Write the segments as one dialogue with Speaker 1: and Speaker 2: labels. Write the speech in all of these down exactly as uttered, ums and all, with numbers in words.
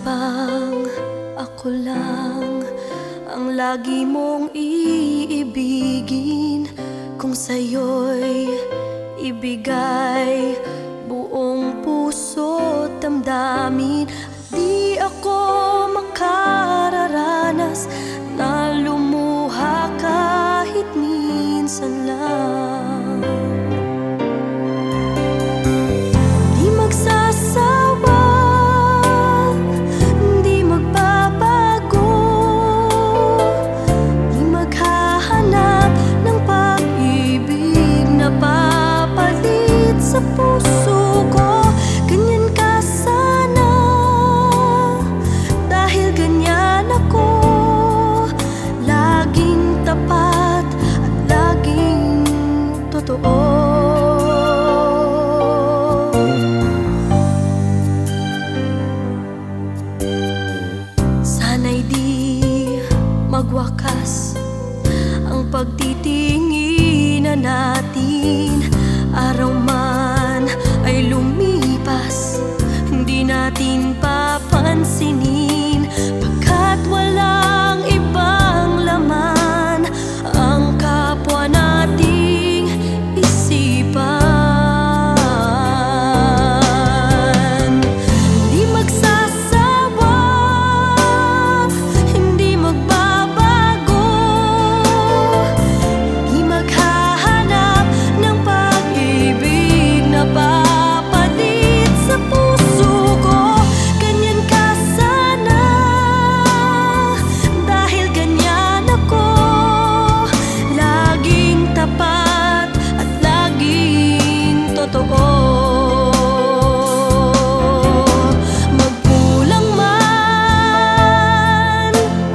Speaker 1: isipang ako lang ang lagi mong iibigin. Kung sa'yo'y ibigay buong puso't damdamin, di ako makararanas na lumuha kahit minsan lang. Di magsasawa, di magbabago, di maghahanap ng pag-ibig na papalit sa puso ko. Ganyan ka sana, dahil ganyan ako, laging tapat at laging totoo. Sana'y di magwakas ang pagtitinginan natin. Araw man ay lumipas, hindi natin papansinin, pagkat walang ibang laman ang kapwa nating isipan. Di magsasawa, hindi magbabago, di maghahanap ng pag-ibig na papalit sa puso ko. Ganyan ka sana, dahil ganyan ako, laging tapat at laging totoo. Magkulang man,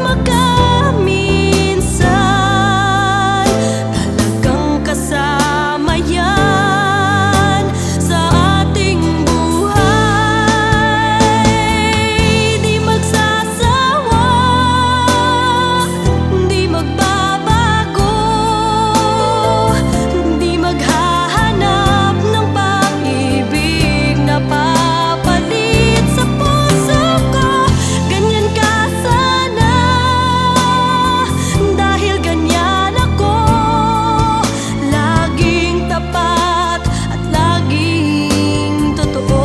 Speaker 1: magkaminsan, talagang kasama yan sa ating buhay. Di magsasawa, di magbabago, di maghahanap ng pag-ibig na papalit sa puso ko. Ganyan ka sana, dahil ganyan ako, laging tapat at laging totoo.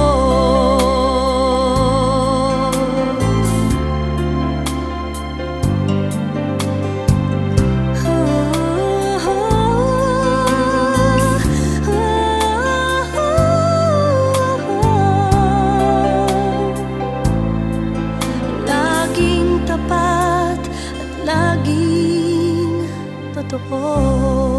Speaker 1: Laging tapat at laging totoo.